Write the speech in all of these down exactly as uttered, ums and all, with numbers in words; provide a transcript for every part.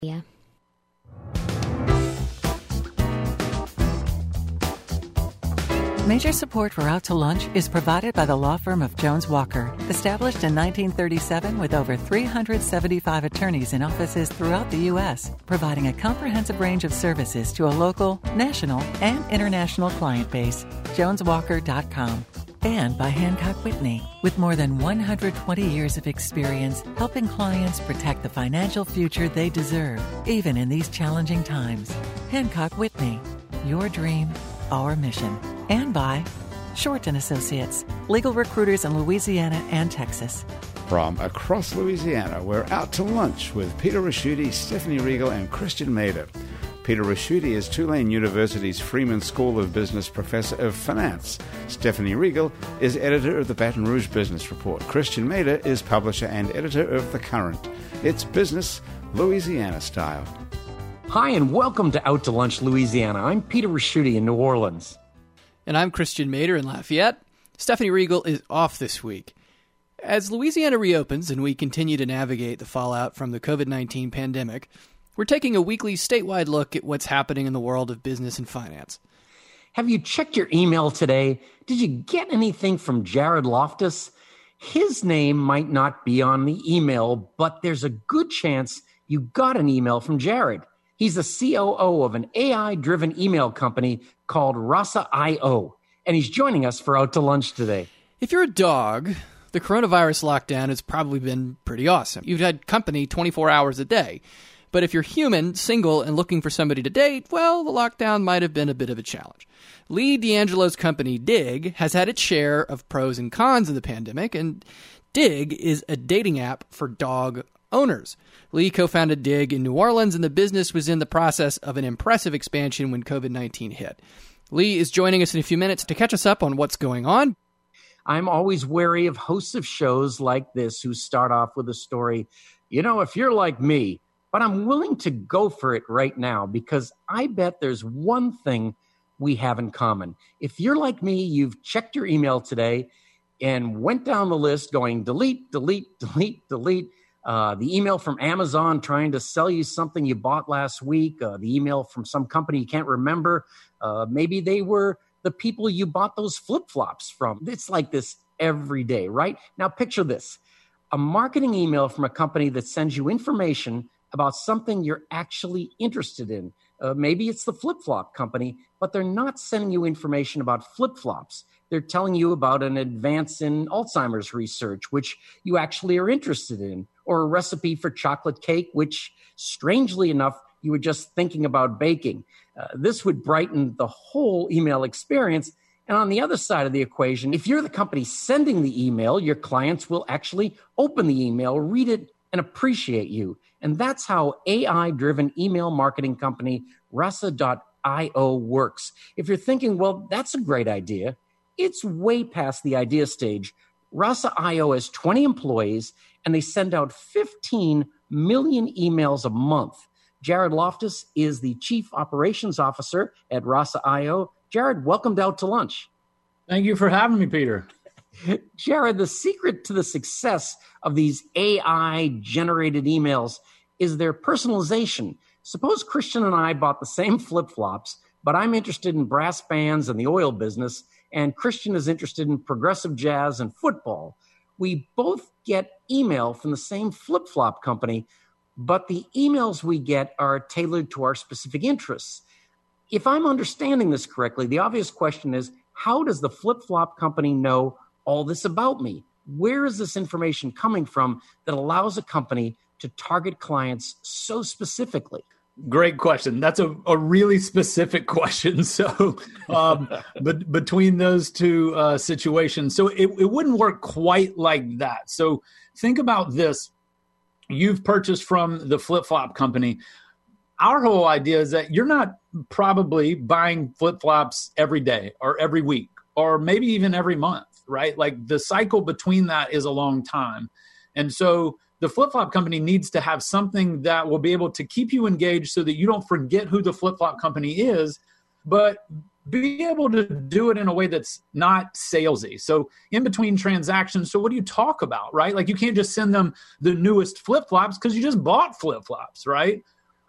Yeah. Major support for Out to Lunch is provided by the law firm of Jones Walker, established in nineteen thirty-seven with over three hundred seventy-five attorneys in offices throughout the U S, providing a comprehensive range of services to a local, national, and international client base. jones walker dot com. And by Hancock Whitney, with more than one hundred twenty years of experience helping clients protect the financial future they deserve, even in these challenging times. Hancock Whitney, your dream, our mission. And by Short and Associates, legal recruiters in Louisiana and Texas. From across Louisiana, we're out to lunch with Peter Ricchiuti, Stephanie Riegel, and Christian Mader. Peter Ricchiuti is Tulane University's Freeman School of Business Professor of Finance. Stephanie Riegel is editor of the Baton Rouge Business Report. Christian Mader is publisher and editor of The Current. It's business Louisiana style. Hi, and welcome to Out to Lunch, Louisiana. I'm Peter Ricchiuti in New Orleans. And I'm Christian Mader in Lafayette. Stephanie Riegel is off this week. As Louisiana reopens and we continue to navigate the fallout from the covid nineteen pandemic, we're taking a weekly statewide look at what's happening in the world of business and finance. Have you checked your email today? Did you get anything from Jared Loftus? His name might not be on the email, but there's a good chance you got an email from Jared. He's the C O O of an A I-driven email company called Rasa dot I O, and he's joining us for Out to Lunch today. If you're a dog, the coronavirus lockdown has probably been pretty awesome. You've had company twenty-four hours a day. But if you're human, single, and looking for somebody to date, well, the lockdown might have been a bit of a challenge. Lee D'Angelo's company, Dig, has had its share of pros and cons of the pandemic, and Dig is a dating app for dog owners. Lee co-founded Dig in New Orleans, and the business was in the process of an impressive expansion when covid nineteen hit. Lee is joining us in a few minutes to catch us up on what's going on. I'm always wary of hosts of shows like this who start off with a story, you know, if you're like me, but I'm willing to go for it right now because I bet there's one thing we have in common. If you're like me, you've checked your email today and went down the list going delete, delete, delete, delete. Uh, the email from Amazon trying to sell you something you bought last week. Uh, the email from some company you can't remember. Uh, maybe they were the people you bought those flip-flops from. It's like this every day, right? Now picture this. A marketing email from a company that sends you information about something you're actually interested in. Uh, maybe it's the flip-flop company, but they're not sending you information about flip-flops. They're telling you about an advance in Alzheimer's research, which you actually are interested in, or a recipe for chocolate cake, which, strangely enough, you were just thinking about baking. Uh, this would brighten the whole email experience. And on the other side of the equation, if you're the company sending the email, your clients will actually open the email, read it, and appreciate you. And that's how A I-driven email marketing company Rasa dot I O works. If you're thinking, well, that's a great idea, it's way past the idea stage. Rasa dot I O has twenty employees, and they send out fifteen million emails a month. Jared Loftus is the Chief Operations Officer at Rasa dot I O. Jared, welcome to Out to Lunch. Thank you for having me, Peter. Jared, the secret to the success of these A I-generated emails is their personalization. Suppose Christian and I bought the same flip-flops, but I'm interested in brass bands and the oil business, and Christian is interested in progressive jazz and football. We both get email from the same flip-flop company, but the emails we get are tailored to our specific interests. If I'm understanding this correctly, the obvious question is, how does the flip-flop company know all this about me? Where is this information coming from that allows a company to target clients so specifically? Great question. That's a, a really specific question. So um, but between those two uh, situations, so it, it wouldn't work quite like that. So think about this. You've purchased from the flip-flop company. Our whole idea is that you're not probably buying flip-flops every day or every week or maybe even every month, right? Like the cycle between that is a long time. And so the flip-flop company needs to have something that will be able to keep you engaged so that you don't forget who the flip-flop company is, but be able to do it in a way that's not salesy. So in between transactions, so what do you talk about, right? Like you can't just send them the newest flip-flops because you just bought flip-flops, right?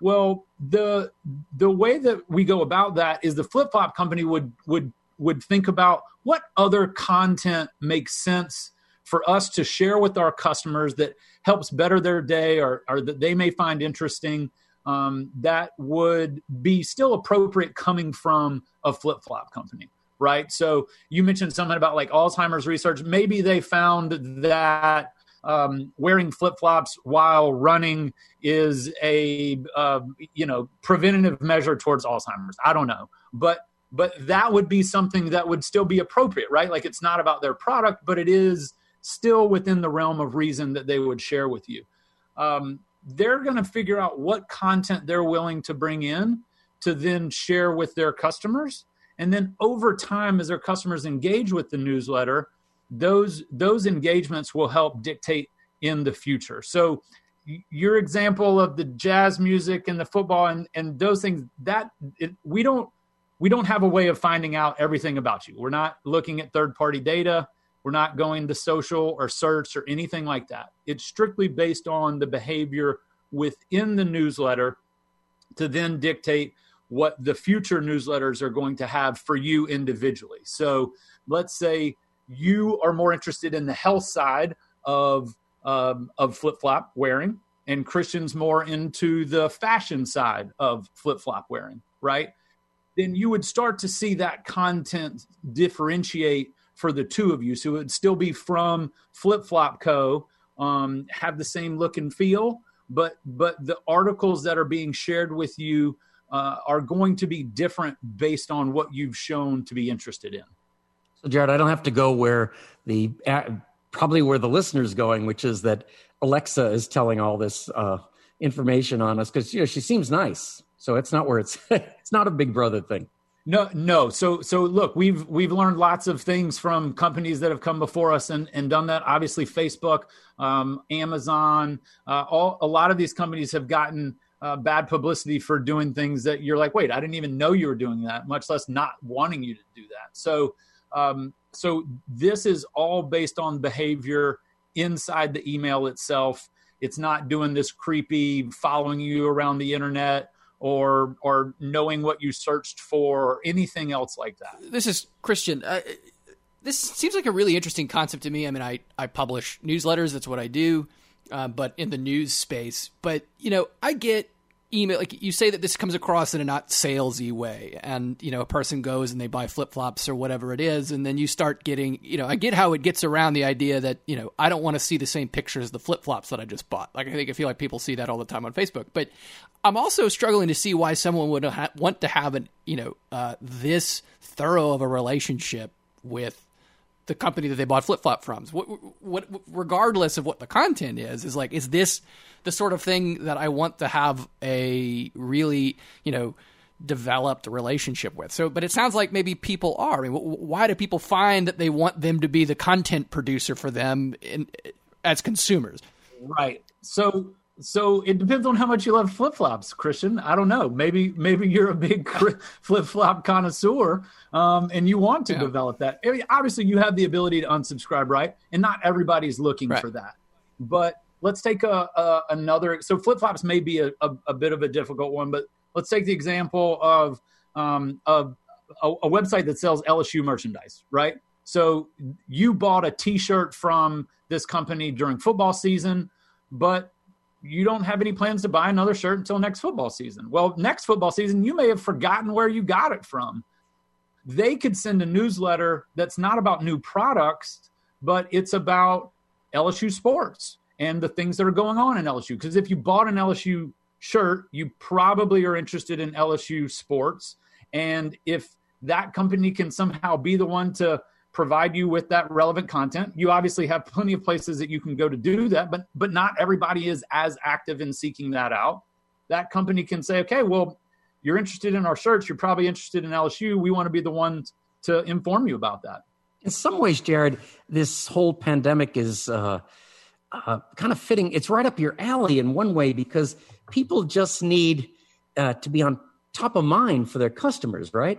Well, the the way that we go about that is the flip-flop company would would would think about what other content makes sense for us to share with our customers that helps better their day or, or that they may find interesting, um, that would be still appropriate coming from a flip-flop company, right? So you mentioned something about like Alzheimer's research. Maybe they found that Um, wearing flip-flops while running is a, uh, you know, preventative measure towards Alzheimer's. I don't know. But but that would be something that would still be appropriate, right? Like it's not about their product, but it is still within the realm of reason that they would share with you. Um, they're going to figure out what content they're willing to bring in to then share with their customers. And then over time, as their customers engage with the newsletter, those those engagements will help dictate in the future. So your example of the jazz music and the football and, and those things, that it, we don't we don't have a way of finding out everything about you. We're not looking at third-party data. We're not going to social or search or anything like that. It's strictly based on the behavior within the newsletter to then dictate what the future newsletters are going to have for you individually. So let's say you are more interested in the health side of um, of flip-flop wearing, and Christian's more into the fashion side of flip-flop wearing, right? Then you would start to see that content differentiate for the two of you. So it would still be from Flip-Flop Co., um, have the same look and feel, but but the articles that are being shared with you uh, are going to be different based on what you've shown to be interested in. So, Jared, I don't have to go where the uh, probably where the listener's going, which is that Alexa is telling all this uh, information on us because you know she seems nice. So it's not where it's it's not a Big Brother thing. No, no. So so look, we've we've learned lots of things from companies that have come before us and, and done that. Obviously, Facebook, um, Amazon, uh, all a lot of these companies have gotten uh, bad publicity for doing things that you're like, wait, I didn't even know you were doing that, much less not wanting you to do that. So. Um, so this is all based on behavior inside the email itself. It's not doing this creepy following you around the internet or or knowing what you searched for or anything else like that. This is Christian. Uh, this seems like a really interesting concept to me. I mean, I, I publish newsletters. That's what I do, uh, but in the news space. But, you know, I get email, like you say that this comes across in a not salesy way, and you know a person goes and they buy flip-flops or whatever it is, and then you start getting, you know I get how it gets around the idea that you know I don't want to see the same pictures of the flip-flops that I just bought. Like I think I feel like people see that all the time on Facebook, but I'm also struggling to see why someone would ha- want to have an you know uh, this thorough of a relationship with the company that they bought flip-flop from. What, what, regardless of what the content is, is like, is this the sort of thing that I want to have a really, you know, developed relationship with? So, but it sounds like maybe people are. I mean, why do people find that they want them to be the content producer for them in, as consumers? Right. So, so it depends on how much you love flip-flops, Christian. I don't know. Maybe, maybe you're a big flip-flop connoisseur, um, and you want to yeah. develop that. I mean, obviously, you have the ability to unsubscribe, right? And not everybody's looking right. for that. But let's take a, a another. So flip-flops may be a, a, a bit of a difficult one, but let's take the example of um, of a, a website that sells L S U merchandise, right? So you bought a T-shirt from this company during football season, but you don't have any plans to buy another shirt until next football season. Well, next football season, you may have forgotten where you got it from. They could send a newsletter that's not about new products, but it's about L S U sports and the things that are going on in L S U. Because if you bought an L S U shirt, you probably are interested in L S U sports. And if that company can somehow be the one to provide you with that relevant content, you obviously have plenty of places that you can go to do that, but but not everybody is as active in seeking that out. That company can say, okay, well, you're interested in our shirts, you're probably interested in L S U. We want to be the ones to inform you about that. In some ways, Jared, this whole pandemic is uh, uh, kind of fitting. It's right up your alley in one way, because people just need uh, to be on top of mind for their customers, right?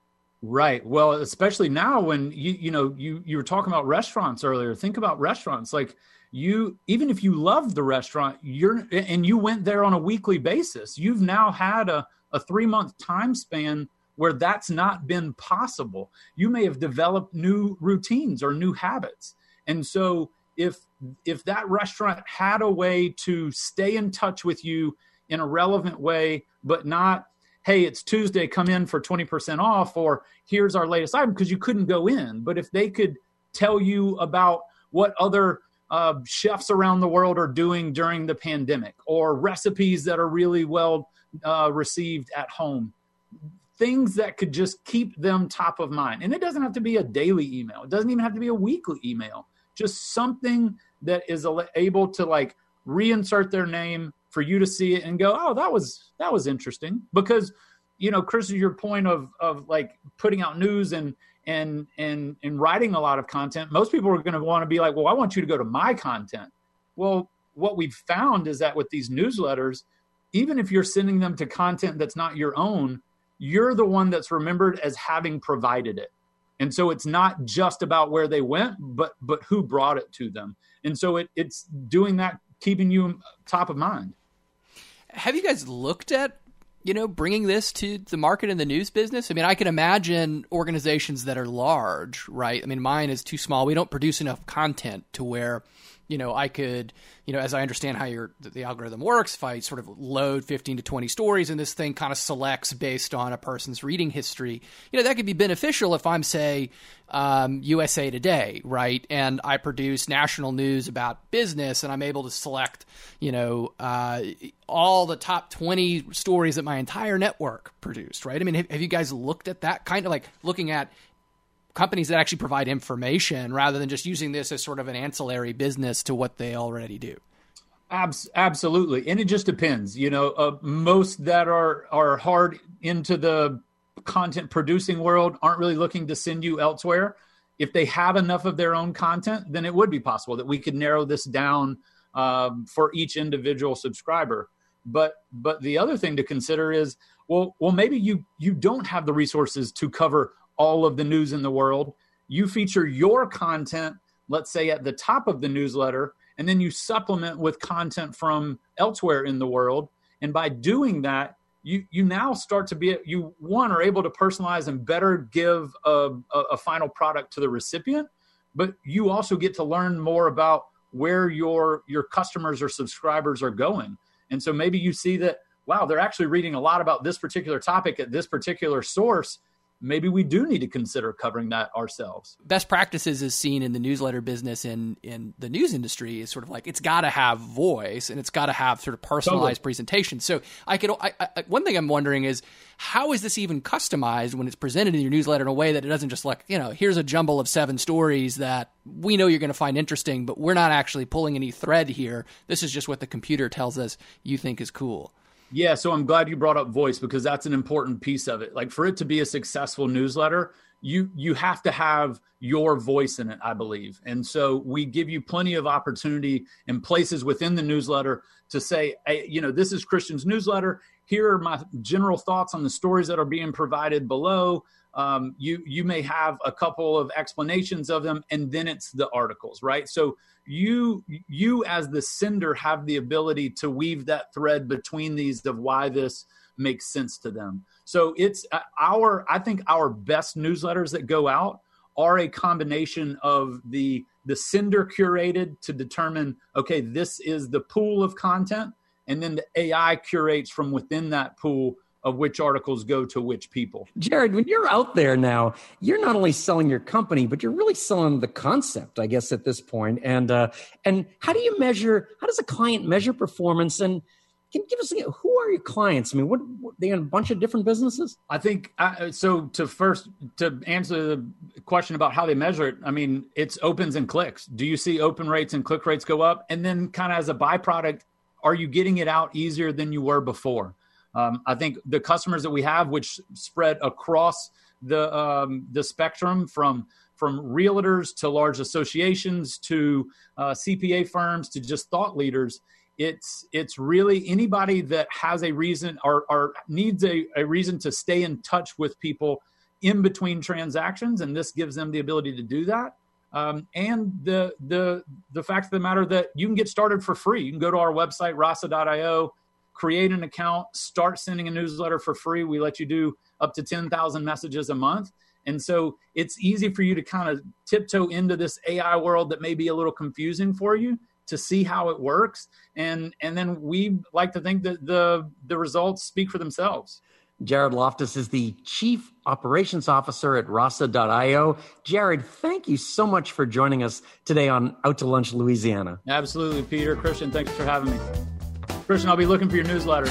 Right. Well, especially now when you you know you you were talking about restaurants earlier. Think about restaurants. Like you, even if you loved the restaurant, you're, and you went there on a weekly basis, you've now had a, a three month time span where that's not been possible. You may have developed new routines or new habits. And so if, if that restaurant had a way to stay in touch with you in a relevant way, but not, hey, it's Tuesday, come in for twenty percent off, or here's our latest item, because you couldn't go in. But if they could tell you about what other uh, chefs around the world are doing during the pandemic, or recipes that are really well uh, received at home, things that could just keep them top of mind. And it doesn't have to be a daily email. It doesn't even have to be a weekly email. Just something that is able to like reinsert their name for you to see it and go, oh, that was, that was interesting. Because, you know, Chris, your point of, of like putting out news and, and, and, and writing a lot of content, most people are going to want to be like, well, I want you to go to my content. Well, what we've found is that with these newsletters, even if you're sending them to content that's not your own, you're the one that's remembered as having provided it. And so it's not just about where they went, but but who brought it to them. And so it, it's doing that, keeping you top of mind. Have you guys looked at, you know, bringing this to the market in the news business? I mean, I can imagine organizations that are large, right? I mean, mine is too small. We don't produce enough content to where, you know, I could, you know, as I understand how your the algorithm works, if I sort of load fifteen to twenty stories and this thing kind of selects based on a person's reading history, you know, that could be beneficial if I'm, say, um, U S A Today, right? And I produce national news about business and I'm able to select, you know, uh, all the top twenty stories that my entire network produced, right? I mean, have, have you guys looked at that kind of like looking at companies that actually provide information rather than just using this as sort of an ancillary business to what they already do? Abs- absolutely. And it just depends, you know, uh, most that are, are hard into the content producing world aren't really looking to send you elsewhere. If they have enough of their own content, then it would be possible that we could narrow this down um, for each individual subscriber. But, but the other thing to consider is, well, well, maybe you, you don't have the resources to cover all of the news in the world. You feature your content, let's say at the top of the newsletter, and then you supplement with content from elsewhere in the world. And by doing that, you you now start to be, you one, are able to personalize and better give a, a, a final product to the recipient, but you also get to learn more about where your your customers or subscribers are going. And so maybe you see that, wow, they're actually reading a lot about this particular topic at this particular source. Maybe we do need to consider covering that ourselves. Best practices is seen in the newsletter business in, in the news industry is sort of like, it's got to have voice and it's got to have sort of personalized totally. presentation. So I could, I, I, one thing I'm wondering is, how is this even customized when it's presented in your newsletter in a way that it doesn't just like, you know, here's a jumble of seven stories that we know you're going to find interesting, but we're not actually pulling any thread here. This is just what the computer tells us you think is cool. Yeah, so I'm glad you brought up voice, because that's an important piece of it. Like, for it to be a successful newsletter, you you have to have your voice in it, I believe. And so we give you plenty of opportunity and places within the newsletter to say, hey, you know, this is Christian's newsletter. Here are my general thoughts on the stories that are being provided below. Um, you you may have a couple of explanations of them, and then it's the articles, right? So you you as the sender have the ability to weave that thread between these of why this makes sense to them. So it's our, I think our best newsletters that go out are a combination of the the sender curated to determine, okay, this is the pool of content, and then the A I curates from within that pool of which articles go to which people. Jared, when you're out there now, you're not only selling your company, but you're really selling the concept, I guess, at this point. And uh, and how do you measure, how does a client measure performance? And can you give us, who are your clients? I mean, what, what they in a bunch of different businesses? I think, uh, so to first, to answer the question about how they measure it, I mean, it's opens and clicks. Do you see open rates and click rates go up? And then kind of as a byproduct, are you getting it out easier than you were before? Um, I think the customers that we have, which spread across the um, the spectrum from from realtors to large associations to uh, C P A firms to just thought leaders, it's it's really anybody that has a reason or, or needs a, a reason to stay in touch with people in between transactions, and this gives them the ability to do that. Um, and the the the fact of the matter that you can get started for free. You can go to our website, rasa dot io, create an account, start sending a newsletter for free. We let you do up to ten thousand messages a month. And so it's easy for you to kind of tiptoe into this A I world that may be a little confusing for you, to see how it works. And and then we like to think that the the results speak for themselves. Jared Loftus is the Chief Operations Officer at rasa dot io. Jared, thank you so much for joining us today on Out to Lunch, Louisiana. Absolutely, Peter. Christian, thanks for having me. Christian, I'll be looking for your newsletter.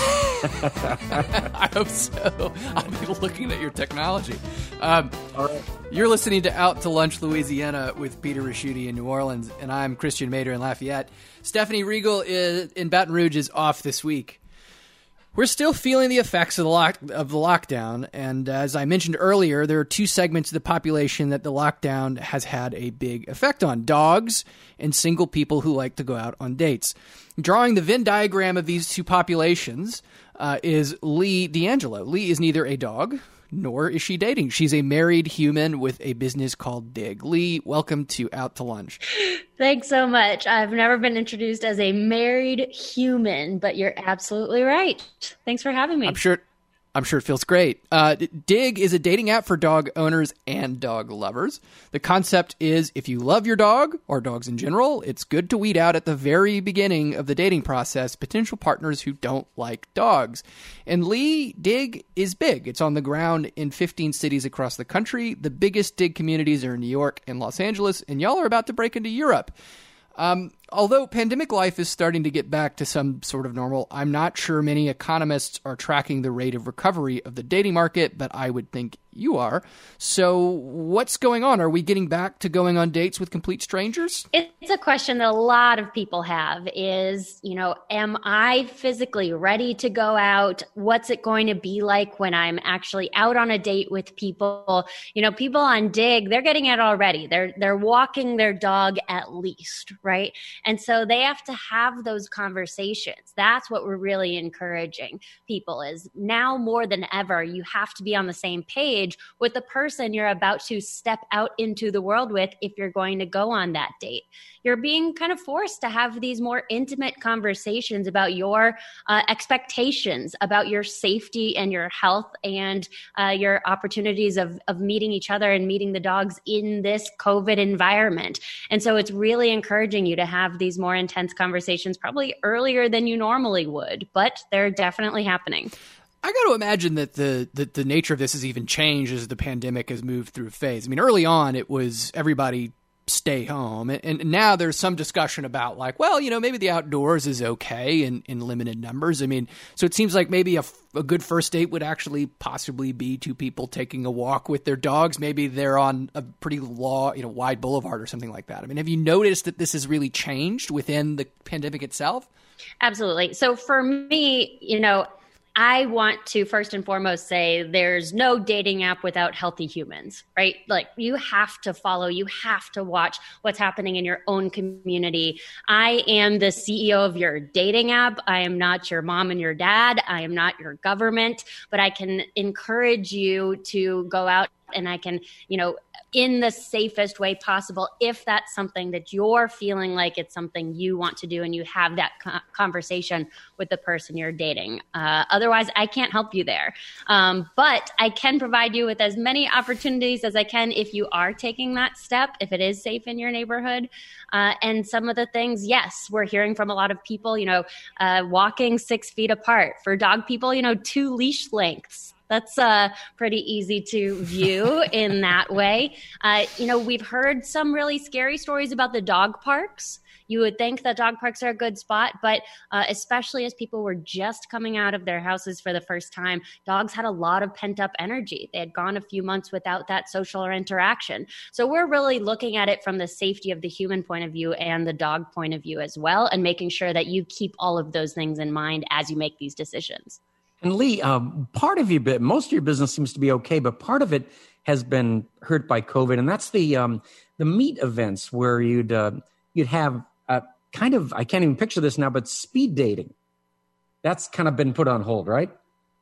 I hope so. I'll be looking at your technology. Um, All right. You're listening to Out to Lunch, Louisiana with Peter Ricchiuti in New Orleans, and I'm Christian Mader in Lafayette. Stephanie Riegel is, in Baton Rouge is off this week. We're still feeling the effects of the lock, of the lockdown, and as I mentioned earlier, there are two segments of the population that the lockdown has had a big effect on: dogs and single people who like to go out on dates. Drawing the Venn diagram of these two populations uh, is Lee D'Angelo. Lee is neither a dog nor is she dating. She's a married human with a business called Dig. Lee, welcome to Out to Lunch. Thanks so much. I've never been introduced as a married human, but you're absolutely right. Thanks for having me. I'm sure I'm sure it feels great. Uh, Dig is a dating app for dog owners and dog lovers. The concept is, if you love your dog, or dogs in general, it's good to weed out at the very beginning of the dating process potential partners who don't like dogs. And Lee, Dig is big. It's on the ground in fifteen cities across the country. The biggest Dig communities are in New York and Los Angeles, and y'all are about to break into Europe. Um, although pandemic life is starting to get back to some sort of normal, I'm not sure many economists are tracking the rate of recovery of the dating market, but I would think you are. So what's going on? Are we getting back to going on dates with complete strangers? It's a question that a lot of people have is, you know, am I physically ready to go out? What's it going to be like when I'm actually out on a date with people? You know, people on Dig, they're getting it already. They're, they're walking their dog at least, right? And so they have to have those conversations. That's what we're really encouraging people is now more than ever, you have to be on the same page with the person you're about to step out into the world with if you're going to go on that date. You're being kind of forced to have these more intimate conversations about your uh, expectations, about your safety and your health and uh, your opportunities of, of meeting each other and meeting the dogs in this COVID environment. And so it's really encouraging you to have these more intense conversations probably earlier than you normally would, but they're definitely happening. I got to imagine that the, the the nature of this has even changed as the pandemic has moved through a phase. I mean, early on, it was everybody stay home. And, and now there's some discussion about like, well, you know, maybe the outdoors is okay in, in limited numbers. I mean, so it seems like maybe a, a good first date would actually possibly be two people taking a walk with their dogs. Maybe they're on a pretty law, you know, wide boulevard or something like that. I mean, have you noticed that this has really changed within the pandemic itself? Absolutely. So for me, you know, I want to first and foremost say there's no dating app without healthy humans, right? Like you have to follow, you have to watch what's happening in your own community. I am the C E O of your dating app. I am not your mom and your dad. I am not your government, but I can encourage you to go out and I can, you know, in the safest way possible, if that's something that you're feeling like it's something you want to do and you have that co- conversation with the person you're dating. Uh, otherwise, I can't help you there. Um, but I can provide you with as many opportunities as I can if you are taking that step, if it is safe in your neighborhood. Uh, and some of the things, yes, we're hearing from a lot of people, you know, uh, walking six feet apart. For dog people, you know, two leash lengths. That's uh, pretty easy to view in that way. Uh, you know, we've heard some really scary stories about the dog parks. You would think that dog parks are a good spot, but uh, especially as people were just coming out of their houses for the first time, dogs had a lot of pent-up energy. They had gone a few months without that social or interaction. So we're really looking at it from the safety of the human point of view and the dog point of view as well, and making sure that you keep all of those things in mind as you make these decisions. And Lee, um, part of your bit, most of your business seems to be okay, but part of it has been hurt by COVID, and that's the um, the meet events where you'd uh, you'd have uh, kind of, I can't even picture this now, but speed dating. That's kind of been put on hold, right?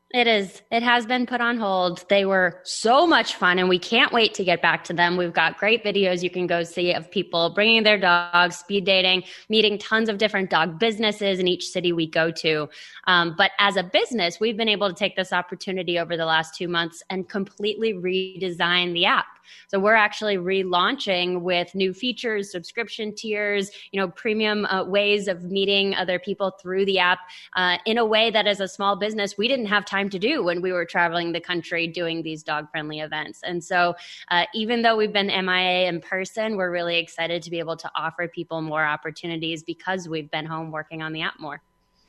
It is. It has been put on hold. They were so much fun, and we can't wait to get back to them. We've got great videos you can go see of people bringing their dogs, speed dating, meeting tons of different dog businesses in each city we go to. Um, but as a business, we've been able to take this opportunity over the last two months and completely redesign the app. So we're actually relaunching with new features, subscription tiers, you know, premium uh, ways of meeting other people through the app uh, in a way that as a small business, we didn't have time to do when we were traveling the country doing these dog-friendly events. And so uh, even though we've been M I A in person, we're really excited to be able to offer people more opportunities because we've been home working on the app more.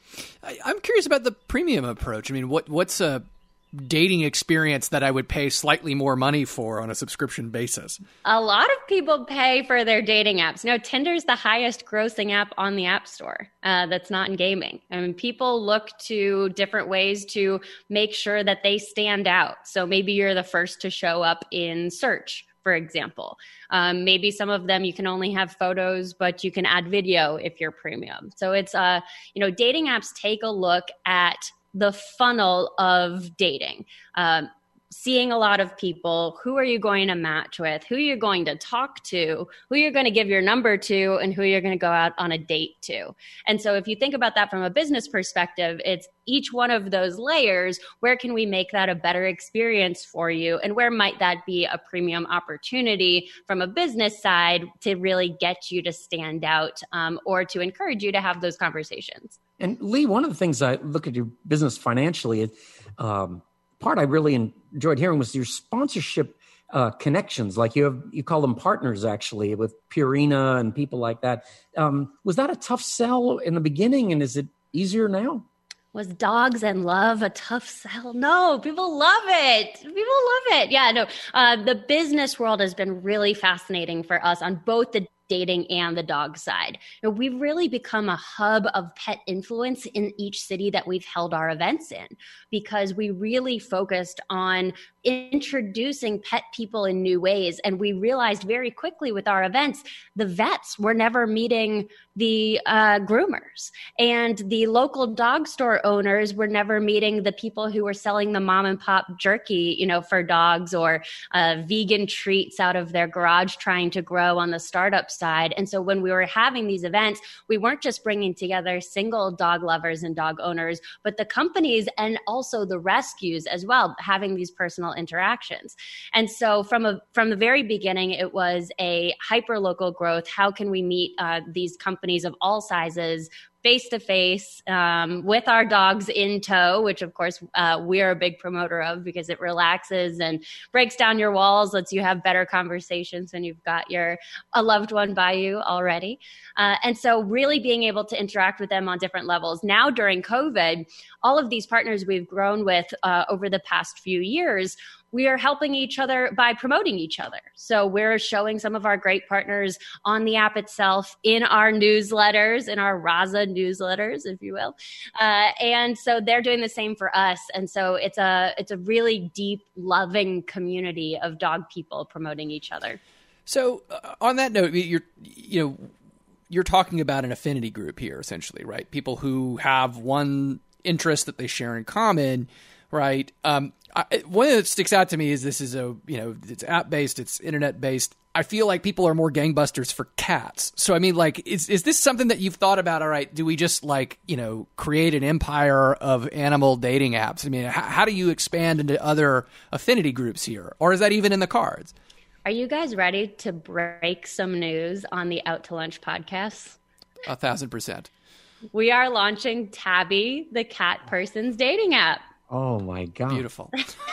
I, I'm curious about the premium approach. I mean, what what's a dating experience that I would pay slightly more money for on a subscription basis? A lot of people pay for their dating apps. You know, Tinder's the highest grossing app on the App Store uh, that's not in gaming. I mean, people look to different ways to make sure that they stand out. So maybe you're the first to show up in search, for example. Um, maybe some of them you can only have photos, but you can add video if you're premium. So it's, uh, you know, dating apps take a look at the funnel of dating, um, seeing a lot of people. Who are you going to match with? Who you're going to talk to? Who you're going to give your number to? And who you're going to go out on a date to? And so if you think about that from a business perspective, it's each one of those layers. Where can we make that a better experience for you? And where might that be a premium opportunity from a business side to really get you to stand out um, or to encourage you to have those conversations? And Lee, one of the things I look at your business financially, um, part I really enjoyed hearing was your sponsorship uh, connections. Like you have, you call them partners actually with Purina and people like that. Um, was that a tough sell in the beginning, and is it easier now? Was dogs and love a tough sell? No, people love it. People love it. Yeah, no. Uh, the business world has been really fascinating for us on both the dating and the dog side. You know, we've really become a hub of pet influence in each city that we've held our events in, because we really focused on introducing pet people in new ways. And we realized very quickly with our events, the vets were never meeting the uh, groomers, and the local dog store owners were never meeting the people who were selling the mom and pop jerky, you know, for dogs, or uh, vegan treats out of their garage trying to grow on the startup side. And so when we were having these events, we weren't just bringing together single dog lovers and dog owners, but the companies and also the rescues as well, having these personal interactions. And so from a from the very beginning, it was a hyper local growth. How can we meet uh, these companies of all sizes face to face with our dogs in tow, which of course uh, we're a big promoter of because it relaxes and breaks down your walls, lets you have better conversations when you've got your a loved one by you already. Uh, and so really being able to interact with them on different levels. Now during COVID, all of these partners we've grown with uh, over the past few years, we are helping each other by promoting each other. So we're showing some of our great partners on the app itself, in our newsletters, in our Raza newsletters, if you will. Uh, and so they're doing the same for us. And so it's a it's a really deep, loving community of dog people promoting each other. So uh, on that note, you're you know you're talking about an affinity group here, essentially, right? People who have one interest that they share in common, right? Um, I, one that sticks out to me is this is a, you know, it's app-based, it's internet-based. I feel like people are more gangbusters for cats. So, I mean, like, is is this something that you've thought about? All right, do we just, like, you know, create an empire of animal dating apps? I mean, how, how do you expand into other affinity groups here? Or is that even in the cards? Are you guys ready to break some news on the Out to Lunch podcast? A thousand percent. We are launching Tabby, the cat person's dating app. Oh, my God. Beautiful.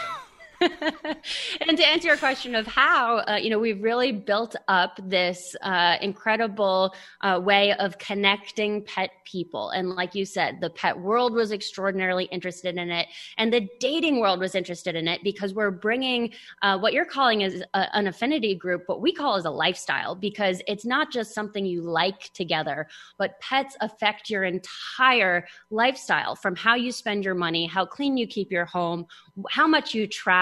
And to answer your question of how, uh, you know, we've really built up this uh, incredible uh, way of connecting pet people. And like you said, the pet world was extraordinarily interested in it. And the dating world was interested in it because we're bringing uh, what you're calling as a, an affinity group, what we call as a lifestyle, because it's not just something you like together, but pets affect your entire lifestyle, from how you spend your money, how clean you keep your home, how much you travel,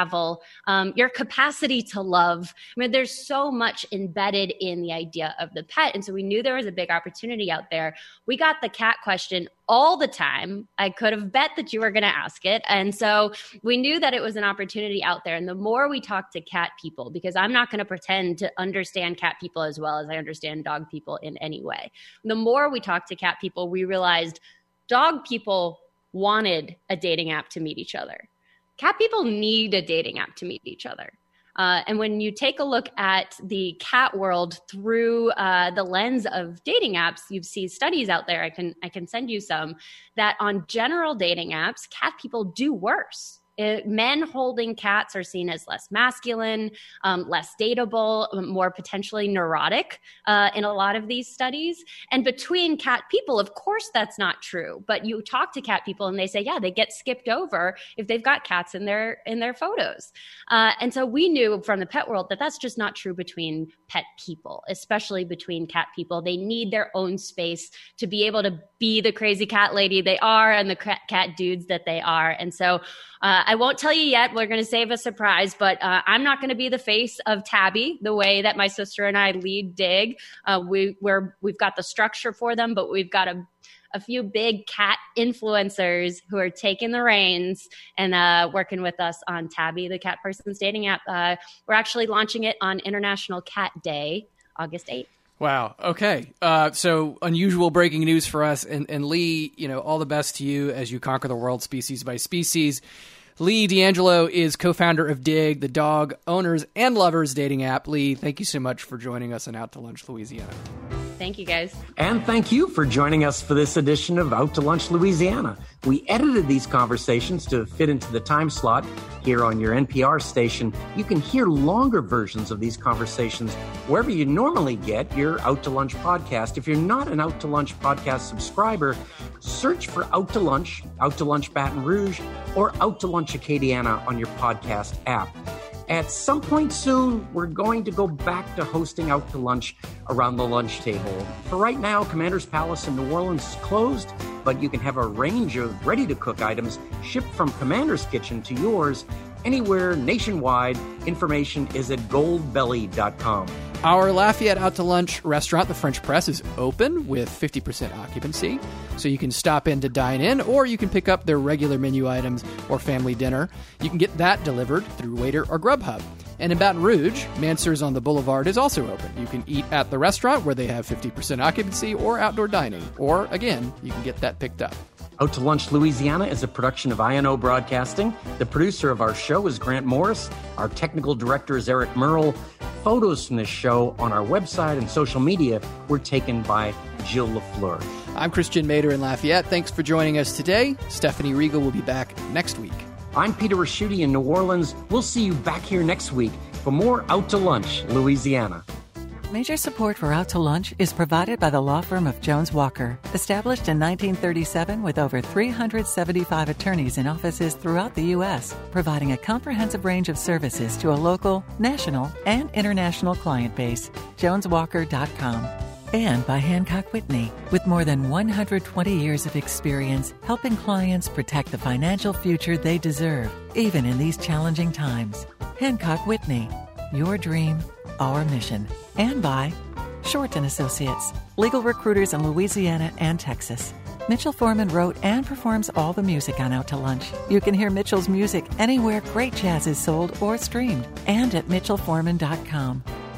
travel, um, your capacity to love. I mean, there's so much embedded in the idea of the pet. And so we knew there was a big opportunity out there. We got the cat question all the time. I could have bet that you were going to ask it. And so we knew that it was an opportunity out there. And the more we talk to cat people, because I'm not going to pretend to understand cat people as well as I understand dog people in any way. The more we talk to cat people, we realized dog people wanted a dating app to meet each other. Cat people need a dating app to meet each other. Uh, and when you take a look at the cat world through uh, the lens of dating apps, you see studies out there, I can I can send you some, that on general dating apps, cat people do worse. It, men holding cats are seen as less masculine, um, less dateable, more potentially neurotic uh, in a lot of these studies. And between cat people, of course, that's not true. But you talk to cat people and they say, yeah, they get skipped over if they've got cats in their in their photos. Uh, and so we knew from the pet world that that's just not true between pet people, especially between cat people. They need their own space to be able to be the crazy cat lady they are and the cat dudes that they are. And so Uh, I won't tell you yet. We're going to save a surprise, but uh, I'm not going to be the face of Tabby the way that my sister and I lead Dig. Uh, we, we're, we've got the structure for them, but we've got a, a few big cat influencers who are taking the reins and uh, working with us on Tabby, the cat person's dating app. Uh, we're actually launching it on International Cat Day, August eighth. Wow. Okay. Uh, so unusual breaking news for us. And, and Lee, you know, all the best to you as you conquer the world species by species. Lee D'Angelo is co-founder of Dig, the dog owners and lovers dating app. Lee, thank you so much for joining us on Out to Lunch, Louisiana. Thank you, guys. And thank you for joining us for this edition of Out to Lunch, Louisiana. We edited these conversations to fit into the time slot here on your N P R station. You can hear longer versions of these conversations wherever you normally get your Out to Lunch podcast. If you're not an Out to Lunch podcast subscriber, search for Out to Lunch, Out to Lunch Baton Rouge, or Out to Lunch Acadiana on your podcast app. At some point soon, we're going to go back to hosting Out to Lunch around the lunch table. For right now, Commander's Palace in New Orleans is closed, but you can have a range of ready-to-cook items shipped from Commander's Kitchen to yours anywhere nationwide. Information is at gold belly dot com. Our Lafayette Out to Lunch restaurant, the French Press, is open with fifty percent occupancy, so you can stop in to dine in, or you can pick up their regular menu items or family dinner. You can get that delivered through Waiter or Grubhub. And in Baton Rouge, Mansur's on the Boulevard is also open. You can eat at the restaurant where they have fifty percent occupancy or outdoor dining, or, again, you can get that picked up. Out to Lunch, Louisiana is a production of I N O Broadcasting. The producer of our show is Grant Morris. Our technical director is Eric Merle. Photos from this show on our website and social media were taken by Jill LaFleur. I'm Christian Mader in Lafayette. Thanks for joining us today. Stephanie Riegel will be back next week. I'm Peter Raschuti in New Orleans. We'll see you back here next week for more Out to Lunch, Louisiana. Major support for Out to Lunch is provided by the law firm of Jones Walker, established in nineteen thirty-seven with over three hundred seventy-five attorneys in offices throughout the U S, providing a comprehensive range of services to a local, national, and international client base. jones walker dot com. And by Hancock Whitney, with more than one hundred twenty years of experience helping clients protect the financial future they deserve, even in these challenging times. Hancock Whitney, your dream, our mission. And by Shorten Associates, legal recruiters in Louisiana and Texas. Mitchell Foreman wrote and performs all the music on Out to Lunch. You can hear Mitchell's music anywhere great jazz is sold or streamed, and at mitchell foreman dot com.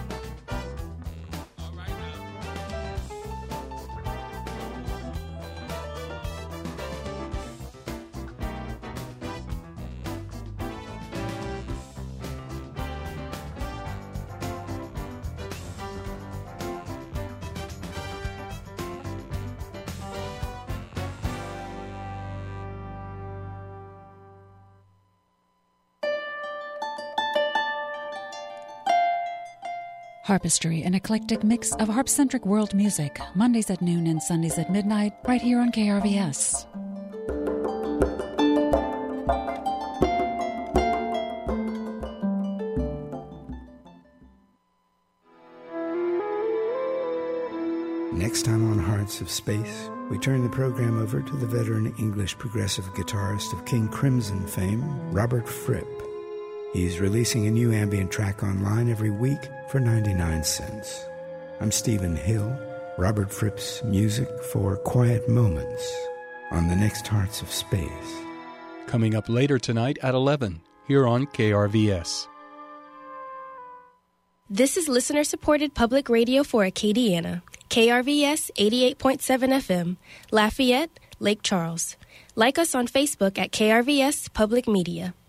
Harpistry, an eclectic mix of harp-centric world music, Mondays at noon and Sundays at midnight, right here on K R V S. Next time on Hearts of Space, we turn the program over to the veteran English progressive guitarist of King Crimson fame, Robert Fripp. He's releasing a new ambient track online every week for ninety-nine cents. I'm Stephen Hill, Robert Fripp's music for Quiet Moments on the next Hearts of Space. Coming up later tonight at eleven, here on K R V S. This is listener-supported public radio for Acadiana, K R V S eighty-eight point seven F M, Lafayette, Lake Charles. Like us on Facebook at K R V S Public Media.